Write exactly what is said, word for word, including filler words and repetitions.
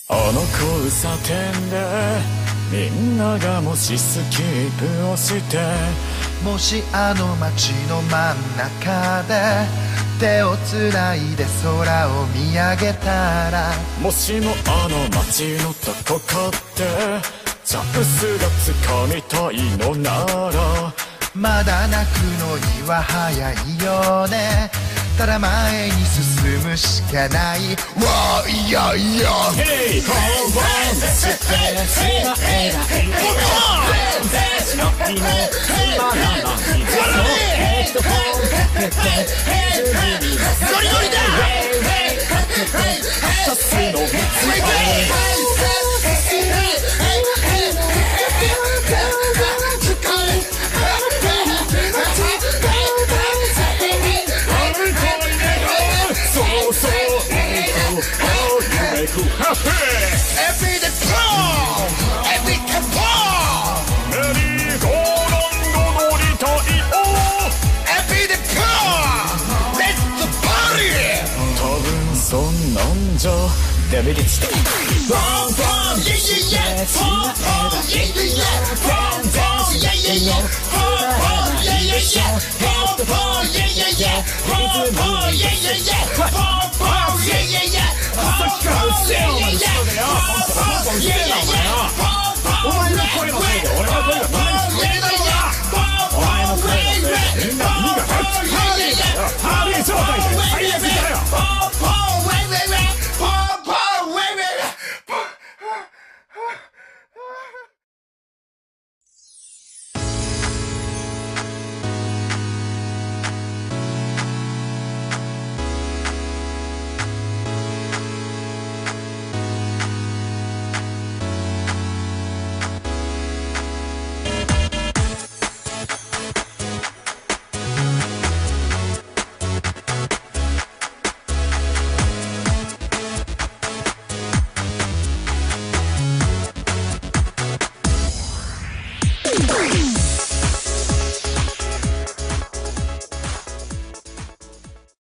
あの交差点でみんながもしスキップをして、 もしあの街の真ん中で手をつないで空を見上げたら、 もしもあの街のどこかでチャンスがつかみたいのなら、 まだ泣くのには早いよね。ただ前に進むしかない。わーいやいや Hey! コンボンでしてしまえばいい。全然しなくてもつまらない。ヘッドホンかけてヘッドにノリノリだかけてさすの道 Every the prom Every kapom メリーゴーランド乗りたいよ Every the prom Let's the party 多分そんなんじゃデビリッチだ Prom prom yeah yeah yeah Prom prom yeah yeah yeah Prom prom yeah yeah yeah Prom prom yeah yeah yeah Prom prom yeah yeah yeah Prom prom yeah yeah yeah Prom prom yeah yeah yeah さっきからうっせえよお前後ろでよポンポンうっせえなお前よお前の声のせいで俺の声がバカに聞こえないんだろお前の声のせいでみんな耳が入ってハーレーだよハーレー状態で最悪だよ